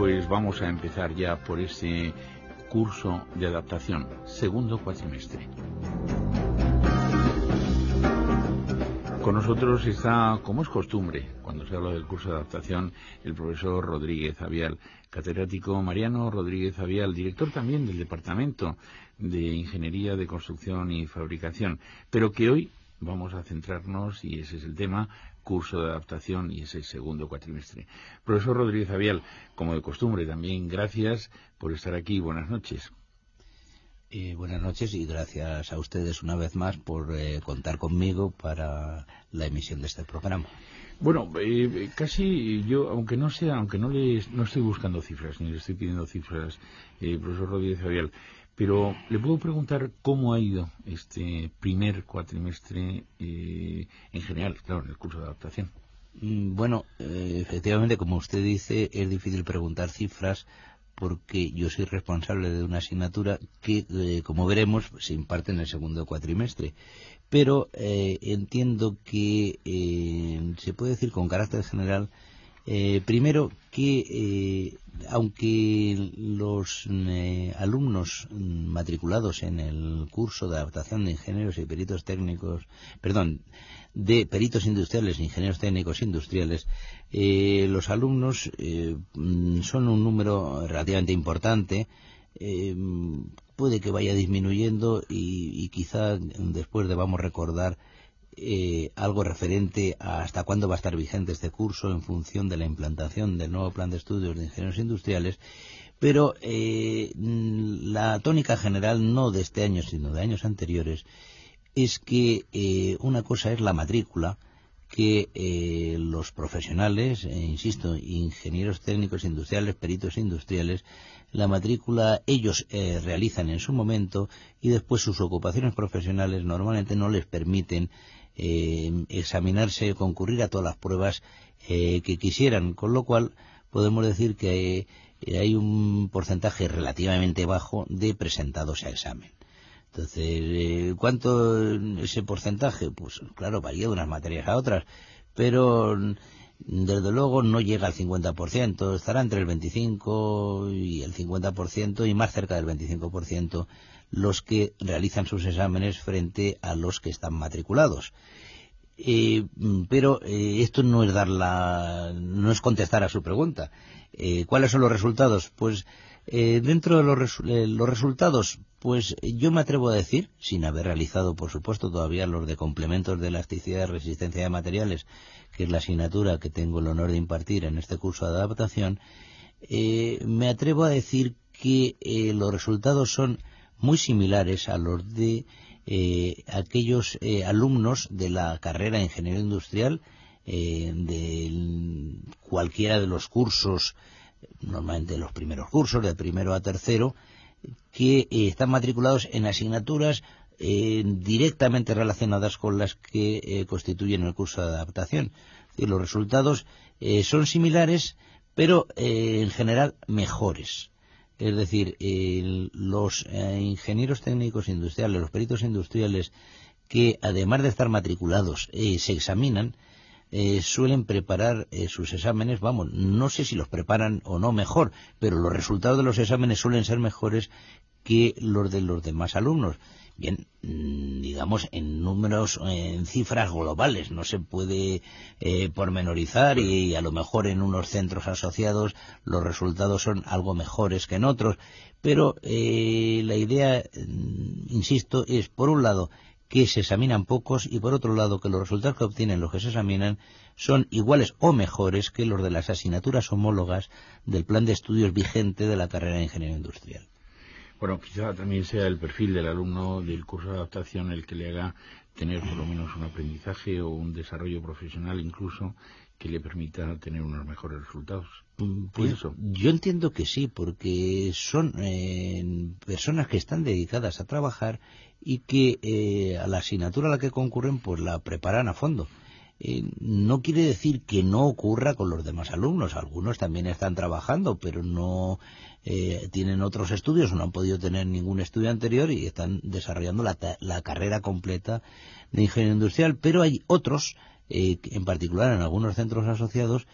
pues vamos a empezar ya por este curso de adaptación, segundo cuatrimestre. Con nosotros está, como es costumbre, cuando se habla del curso de adaptación, el profesor Rodríguez Avial, catedrático Mariano Rodríguez Avial, director también del Departamento de Ingeniería de Construcción y Fabricación, pero que hoy vamos a centrarnos, y ese es el tema, curso de adaptación, y ese segundo cuatrimestre. Profesor Rodríguez Avial, como de costumbre también, gracias por estar aquí. Buenas noches. Buenas noches y gracias a ustedes una vez más por contar conmigo para la emisión de este programa. Bueno, casi yo, aunque no estoy buscando cifras, ni le estoy pidiendo cifras, profesor Rodríguez Avial, pero le puedo preguntar cómo ha ido este primer cuatrimestre en general, claro, en el curso de adaptación. Bueno, efectivamente, como usted dice, es difícil preguntar cifras porque yo soy responsable de una asignatura que, como veremos, se imparte en el segundo cuatrimestre. Pero entiendo que se puede decir con carácter general, primero, que aunque los alumnos matriculados en el curso de adaptación de ingenieros y peritos técnicos, de peritos industriales e ingenieros técnicos industriales, los alumnos son un número relativamente importante. Puede que vaya disminuyendo y quizá después debamos recordar algo referente a hasta cuándo va a estar vigente este curso en función de la implantación del nuevo plan de estudios de ingenieros industriales, pero la tónica general, no de este año sino de años anteriores, es que una cosa es la matrícula que los profesionales, insisto, ingenieros técnicos industriales, peritos industriales, la matrícula ellos realizan en su momento, y después sus ocupaciones profesionales normalmente no les permiten examinarse, concurrir a todas las pruebas que quisieran, con lo cual podemos decir que hay un porcentaje relativamente bajo de presentados a examen. Entonces, ¿cuánto ese porcentaje? Pues claro, varía de unas materias a otras, pero desde luego no llega al 50%, estará entre el 25 y el 50% y más cerca del 25% los que realizan sus exámenes frente a los que están matriculados. Pero esto no es contestar a su pregunta. ¿Cuáles son los resultados? Pues dentro de los resultados, pues yo me atrevo a decir, sin haber realizado por supuesto todavía los de complementos de elasticidad y resistencia de materiales, que es la asignatura que tengo el honor de impartir en este curso de adaptación, me atrevo a decir que los resultados son muy similares a los de aquellos alumnos de la carrera de Ingeniería Industrial, de cualquiera de los cursos, normalmente los primeros cursos, de primero a tercero, que están matriculados en asignaturas directamente relacionadas con las que constituyen el curso de adaptación. Es decir, los resultados son similares, pero en general mejores. Es decir, los ingenieros técnicos industriales, los peritos industriales, que además de estar matriculados se examinan, suelen preparar sus exámenes, no sé si los preparan o no mejor, pero los resultados de los exámenes suelen ser mejores que los de los demás alumnos. Bien, digamos en números, en cifras globales, no se puede pormenorizar, y a lo mejor en unos centros asociados los resultados son algo mejores que en otros, pero la idea, insisto, es por un lado que se examinan pocos y por otro lado que los resultados que obtienen los que se examinan son iguales o mejores que los de las asignaturas homólogas del plan de estudios vigente de la carrera de Ingeniería Industrial. Bueno, quizá también sea el perfil del alumno del curso de adaptación el que le haga tener por lo menos un aprendizaje o un desarrollo profesional incluso que le permita tener unos mejores resultados. Pues yo entiendo que sí, porque son personas que están dedicadas a trabajar y que a la asignatura a la que concurren pues la preparan a fondo. No quiere decir que no ocurra con los demás alumnos. Algunos también están trabajando, pero no tienen otros estudios, no han podido tener ningún estudio anterior y están desarrollando la carrera completa de ingeniería industrial. Pero hay otros, en particular en algunos centros asociados,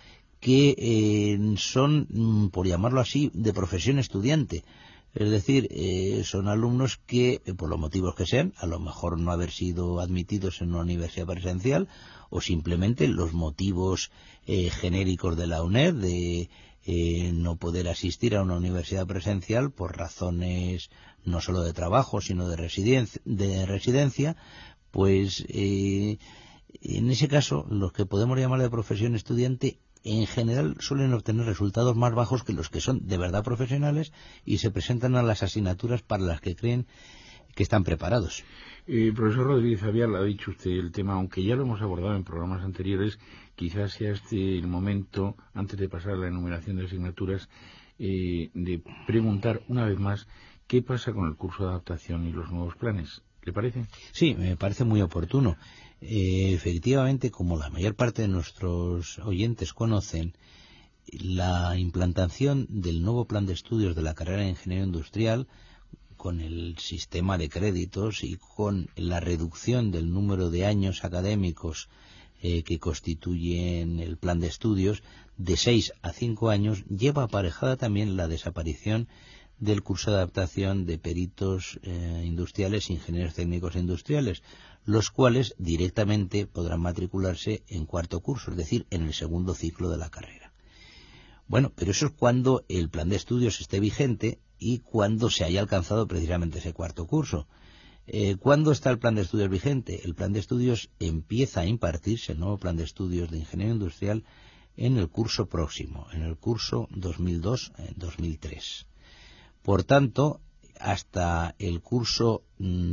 que son, por llamarlo así, de profesión estudiante. Es decir, son alumnos que, por los motivos que sean, a lo mejor no haber sido admitidos en una universidad presencial, o simplemente los motivos genéricos de la UNED de no poder asistir a una universidad presencial por razones no solo de trabajo, sino de residencia, pues en ese caso, los que podemos llamar de profesión estudiante en general suelen obtener resultados más bajos que los que son de verdad profesionales y se presentan a las asignaturas para las que creen que están preparados. Profesor Rodríguez Fabial, ha dicho usted el tema, aunque ya lo hemos abordado en programas anteriores, quizás sea este el momento, antes de pasar a la enumeración de asignaturas, de preguntar una vez más qué pasa con el curso de adaptación y los nuevos planes. ¿Le parece? Sí, me parece muy oportuno. Efectivamente, como la mayor parte de nuestros oyentes conocen, la implantación del nuevo plan de estudios de la carrera de Ingeniería Industrial, con el sistema de créditos y con la reducción del número de años académicos que constituyen el plan de estudios, de 6 a 5 años, lleva aparejada también la desaparición del curso de adaptación de peritos industriales e ingenieros técnicos industriales, los cuales directamente podrán matricularse en cuarto curso, es decir, en el segundo ciclo de la carrera. Bueno, pero eso es cuando el plan de estudios esté vigente y cuando se haya alcanzado precisamente ese cuarto curso. ¿Cuándo está el plan de estudios vigente? El plan de estudios empieza a impartirse, el nuevo plan de estudios de Ingeniería Industrial, en el curso próximo, en el curso 2002-2003. Por tanto, hasta el curso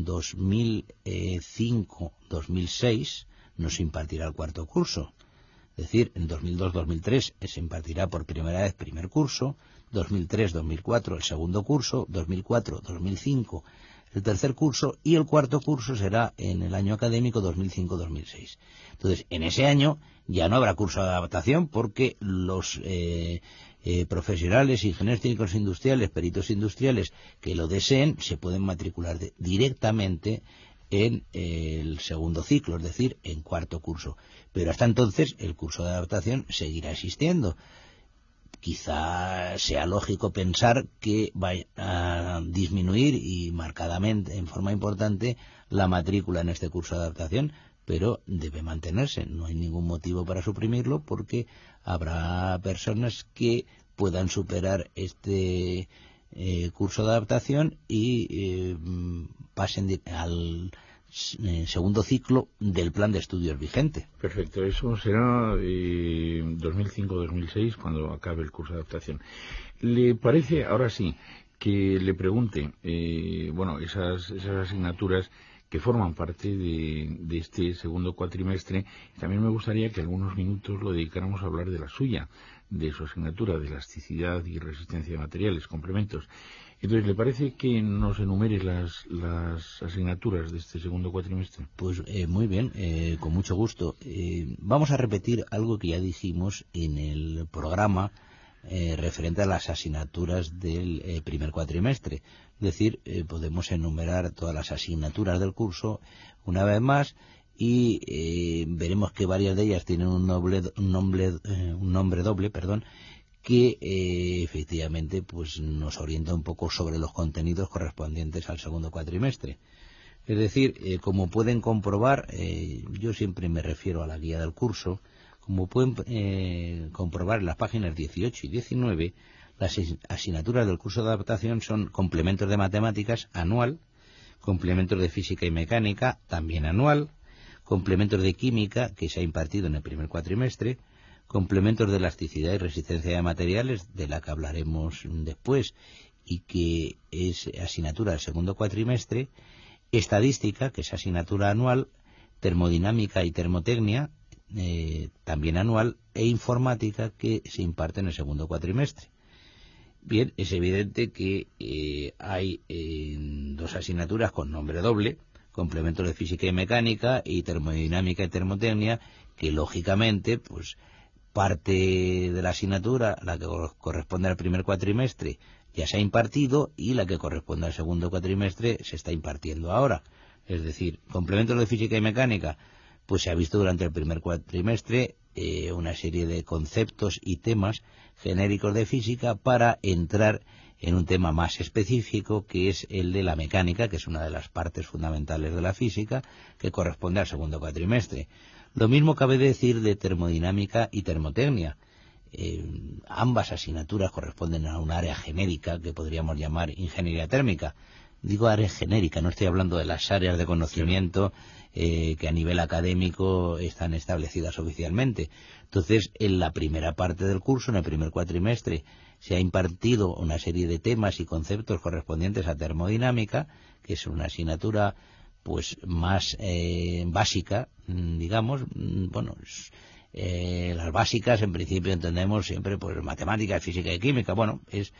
2005-2006 no se impartirá el cuarto curso. Es decir, en 2002-2003 se impartirá por primera vez primer curso, 2003-2004 el segundo curso, 2004-2005 el tercer curso y el cuarto curso será en el año académico 2005-2006. Entonces, en ese año ya no habrá curso de adaptación porque los profesionales, ingenieros técnicos industriales, peritos industriales que lo deseen se pueden matricular directamente en el segundo ciclo, es decir, en cuarto curso. Pero hasta entonces el curso de adaptación seguirá existiendo. Quizá sea lógico pensar que va a disminuir y marcadamente, en forma importante, la matrícula en este curso de adaptación, pero debe mantenerse. No hay ningún motivo para suprimirlo porque habrá personas que puedan superar este curso de adaptación y pasen al segundo ciclo del plan de estudios vigente. Perfecto, eso será 2005-2006 cuando acabe el curso de adaptación. ¿Le parece, ahora sí, que le pregunte, esas asignaturas que forman parte de este segundo cuatrimestre? También me gustaría que algunos minutos lo dedicáramos a hablar de la suya, de su asignatura de elasticidad y resistencia de materiales, complementos. Entonces, ¿le parece que nos enumere las asignaturas de este segundo cuatrimestre? Pues muy bien, con mucho gusto. Vamos a repetir algo que ya dijimos en el programa referente a las asignaturas del primer cuatrimestre. Es decir, podemos enumerar todas las asignaturas del curso una vez más y veremos que varias de ellas tienen un nombre doble, que efectivamente pues nos orienta un poco sobre los contenidos correspondientes al segundo cuatrimestre. Es decir, como pueden comprobar, yo siempre me refiero a la guía del curso, como pueden comprobar en las páginas 18 y 19, las asignaturas del curso de adaptación son complementos de matemáticas anual, complementos de física y mecánica también anual, complementos de química que se ha impartido en el primer cuatrimestre, complementos de elasticidad y resistencia de materiales, de la que hablaremos después y que es asignatura del segundo cuatrimestre, estadística, que es asignatura anual, termodinámica y termotecnia, también anual, e informática, que se imparte en el segundo cuatrimestre. Bien, es evidente que hay dos asignaturas con nombre doble, complementos de física y mecánica y termodinámica y termotecnia, que lógicamente, pues, parte de la asignatura, la que corresponde al primer cuatrimestre, ya se ha impartido y la que corresponde al segundo cuatrimestre se está impartiendo ahora. Es decir, complementos de física y mecánica, pues se ha visto durante el primer cuatrimestre una serie de conceptos y temas genéricos de física para entrar en un tema más específico, que es el de la mecánica, que es una de las partes fundamentales de la física, que corresponde al segundo cuatrimestre. Lo mismo cabe decir de termodinámica y termotecnia. Ambas asignaturas corresponden a un área genérica que podríamos llamar ingeniería térmica. Digo área genérica, no estoy hablando de las áreas de conocimiento que a nivel académico están establecidas oficialmente. Entonces, en la primera parte del curso, en el primer cuatrimestre, se ha impartido una serie de temas y conceptos correspondientes a termodinámica, que es una asignatura pues más básica, digamos. Bueno, las básicas en principio entendemos siempre pues matemáticas, física y química. Bueno, es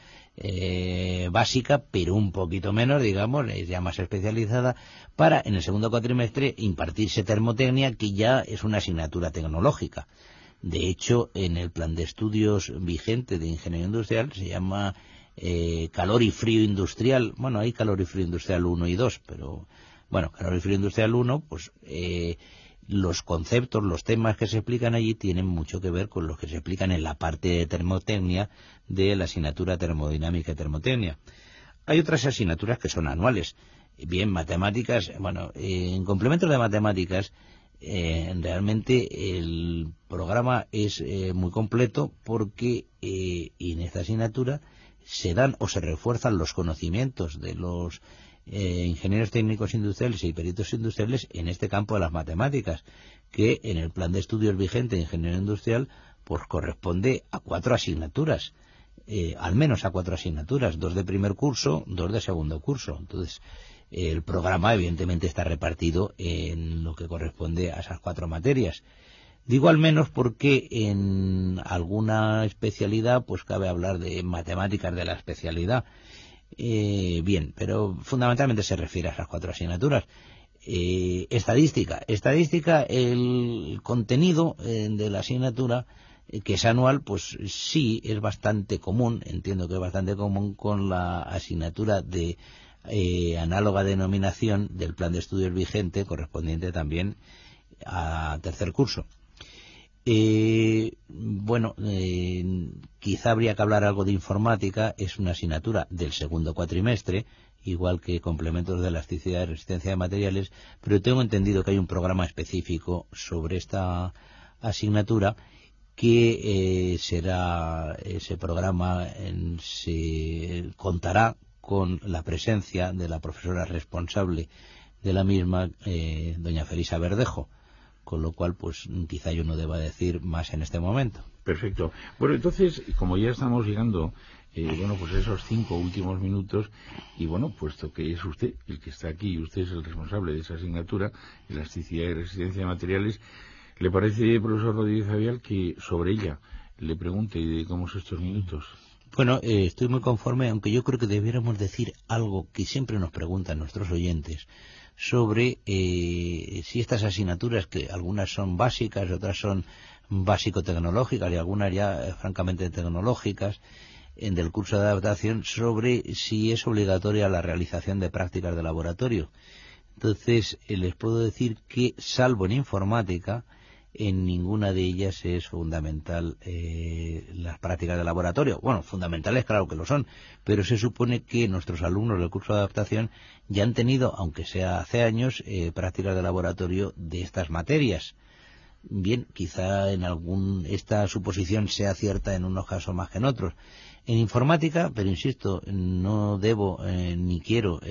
básica, pero un poquito menos, digamos, es ya más especializada, para en el segundo cuatrimestre impartirse termotecnia, que ya es una asignatura tecnológica. De hecho, en el plan de estudios vigente de ingeniería industrial se llama calor y frío industrial. Bueno, hay calor y frío industrial 1 y 2, pero bueno, calor y frío industrial 1, pues los conceptos, los temas que se explican allí tienen mucho que ver con los que se explican en la parte de termotecnia de la asignatura termodinámica y termotecnia. Hay otras asignaturas que son anuales. Bien, matemáticas, bueno, en complementos de matemáticas, realmente el programa es muy completo, porque en esta asignatura se dan o se refuerzan los conocimientos de los ingenieros técnicos industriales y peritos industriales en este campo de las matemáticas, que en el plan de estudios vigente de ingeniería industrial pues corresponde a 4 asignaturas, al menos a 4 asignaturas, 2 de primer curso, 2 de segundo curso. Entonces, el programa evidentemente está repartido en lo que corresponde a esas 4 materias. Digo al menos porque en alguna especialidad pues cabe hablar de matemáticas de la especialidad. Bien, pero fundamentalmente se refiere a esas 4 asignaturas. Estadística, el contenido de la asignatura, que es anual, pues sí es bastante común, entiendo que es bastante común con la asignatura de análoga denominación del plan de estudios vigente, correspondiente también a tercer curso. Bueno, quizá habría que hablar algo de informática. Es una asignatura del segundo cuatrimestre, igual que complementos de elasticidad y resistencia de materiales, pero tengo entendido que hay un programa específico sobre esta asignatura, que será ese programa, se contará con la presencia de la profesora responsable de la misma, doña Felisa Verdejo, con lo cual pues quizá yo no deba decir más en este momento. Perfecto. Bueno, entonces, como ya estamos llegando pues esos 5 últimos minutos, y bueno, puesto que es usted el que está aquí y usted es el responsable de esa asignatura, elasticidad y resistencia de materiales, ¿le parece, profesor Rodríguez Avial, que sobre ella le pregunte y dedicamos estos minutos? Bueno, estoy muy conforme, aunque yo creo que debiéramos decir algo que siempre nos preguntan nuestros oyentes sobre si estas asignaturas, que algunas son básicas, otras son básico-tecnológicas y algunas ya francamente tecnológicas, del curso de adaptación, sobre si es obligatoria la realización de prácticas de laboratorio. Entonces, les puedo decir que, salvo en informática, en ninguna de ellas es fundamental las prácticas de laboratorio. Bueno, fundamentales claro que lo son, pero se supone que nuestros alumnos del curso de adaptación ya han tenido, aunque sea hace años, prácticas de laboratorio de estas materias. Bien, quizá esta suposición sea cierta en unos casos más que en otros. En informática, pero insisto, no debo ni quiero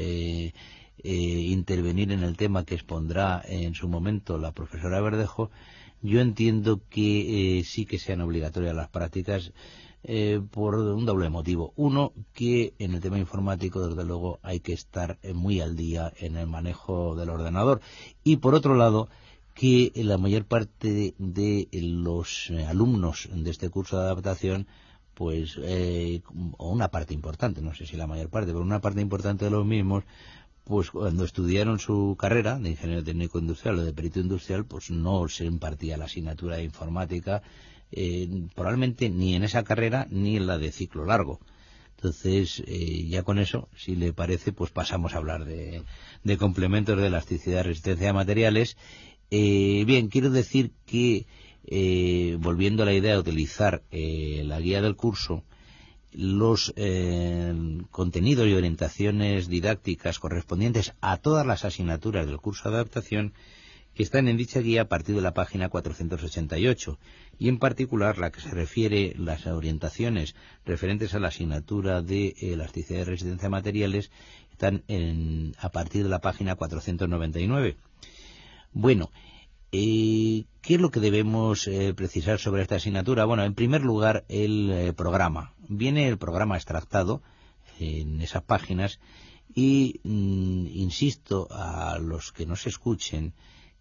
intervenir en el tema que expondrá en su momento la profesora Verdejo. Yo entiendo que sí que sean obligatorias las prácticas por un doble motivo. Uno, que en el tema informático, desde luego, hay que estar muy al día en el manejo del ordenador. Y por otro lado, que la mayor parte de los alumnos de este curso de adaptación, pues, o una parte importante, no sé si la mayor parte, pero una parte importante de los mismos, pues cuando estudiaron su carrera de ingeniero técnico industrial o de perito industrial, pues no se impartía la asignatura de informática, probablemente ni en esa carrera ni en la de ciclo largo. Entonces, ya con eso, si le parece, pues pasamos a hablar de complementos de elasticidad y resistencia de materiales. Bien, quiero decir que volviendo a la idea de utilizar la guía del curso, los contenidos y orientaciones didácticas correspondientes a todas las asignaturas del curso de adaptación que están en dicha guía a partir de la página 488, y en particular la que se refiere las orientaciones referentes a la asignatura de elasticidad y resistencia a materiales están a partir de la página 499. Bueno, ¿qué es lo que debemos precisar sobre esta asignatura? Bueno, en primer lugar, el programa. Viene el programa extractado en esas páginas y insisto a los que nos escuchen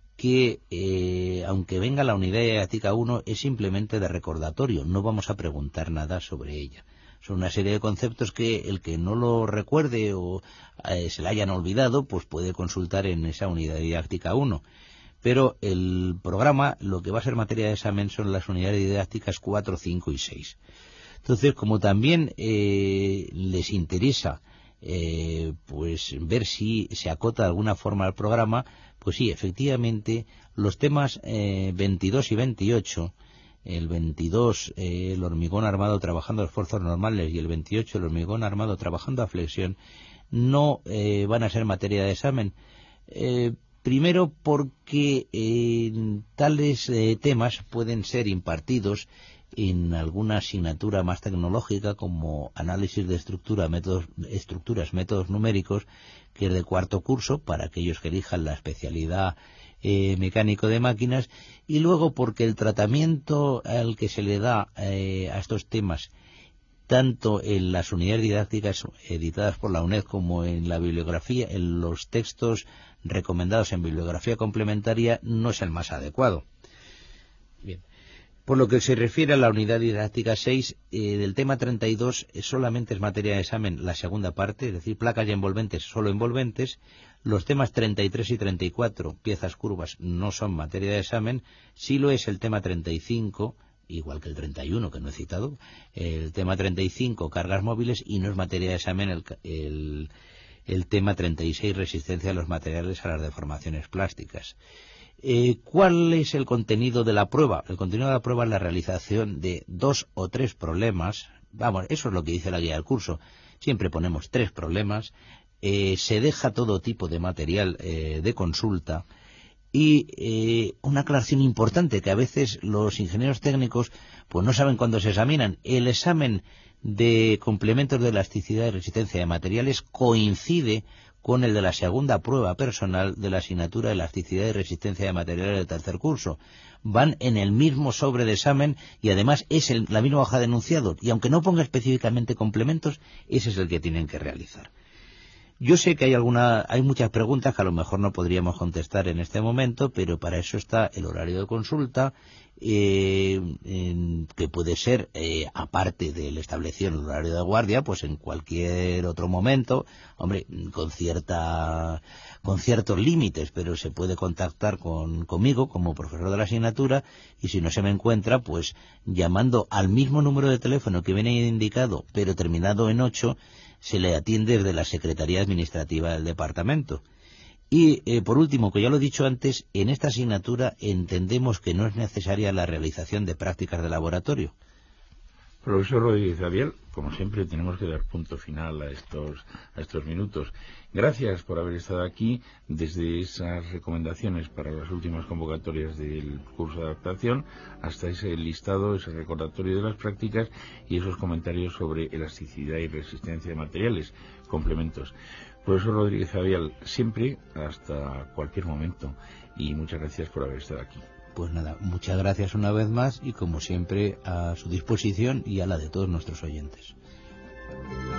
que aunque venga la unidad didáctica 1 es simplemente de recordatorio, no vamos a preguntar nada sobre ella. Son una serie de conceptos que el que no lo recuerde o se le hayan olvidado, pues puede consultar en esa unidad didáctica 1. Pero el programa, lo que va a ser materia de examen son las unidades didácticas 4, 5 y 6. Entonces, como también les interesa pues ver si se acota de alguna forma al programa, pues sí, efectivamente, los temas 22 y 28, el 22 el hormigón armado trabajando a esfuerzos normales y el 28 el hormigón armado trabajando a flexión, no van a ser materia de examen. Primero porque tales temas pueden ser impartidos en alguna asignatura más tecnológica como análisis de estructuras, métodos numéricos, que es de cuarto curso para aquellos que elijan la especialidad mecánico de máquinas, y luego porque el tratamiento al que se le da a estos temas tanto en las unidades didácticas editadas por la UNED como en la bibliografía, en los textos recomendados en bibliografía complementaria, no es el más adecuado. Bien. Por lo que se refiere a la unidad didáctica 6, del tema 32 solamente es materia de examen la segunda parte, es decir, placas y envolventes, solo envolventes. Los temas 33 y 34, piezas curvas, no son materia de examen. Sí lo es el tema 35, igual que el 31, que no he citado. El tema 35, cargas móviles, y no es materia de examen el tema 36, resistencia a los materiales a las deformaciones plásticas. ¿Cuál es el contenido de la prueba? El contenido de la prueba es la realización de 2 o 3 problemas. Vamos, eso es lo que dice la guía del curso. Siempre ponemos 3 problemas. Se deja todo tipo de material de consulta. Y una aclaración importante, que a veces los ingenieros técnicos pues no saben cuándo se examinan. El examen de complementos de elasticidad y resistencia de materiales coincide con el de la segunda prueba personal de la asignatura de elasticidad y resistencia de materiales del tercer curso. Van en el mismo sobre de examen y además es la misma hoja de enunciado, y aunque no ponga específicamente complementos, ese es el que tienen que realizar. Yo sé que hay muchas preguntas que a lo mejor no podríamos contestar en este momento, pero para eso está el horario de consulta, que puede ser, aparte del establecido en el horario de guardia, pues en cualquier otro momento, hombre, con ciertos límites, pero se puede contactar conmigo como profesor de la asignatura, y si no se me encuentra, pues llamando al mismo número de teléfono que viene indicado, pero terminado en 8, se le atiende desde la Secretaría Administrativa del Departamento. Y, por último, que ya lo he dicho antes, en esta asignatura entendemos que no es necesaria la realización de prácticas de laboratorio. Profesor Rodríguez Avial, como siempre tenemos que dar punto final a estos minutos. Gracias por haber estado aquí, desde esas recomendaciones para las últimas convocatorias del curso de adaptación hasta ese listado, ese recordatorio de las prácticas y esos comentarios sobre elasticidad y resistencia de materiales, complementos. Profesor Rodríguez Avial, siempre, hasta cualquier momento, y muchas gracias por haber estado aquí. Pues nada, muchas gracias una vez más y como siempre a su disposición y a la de todos nuestros oyentes.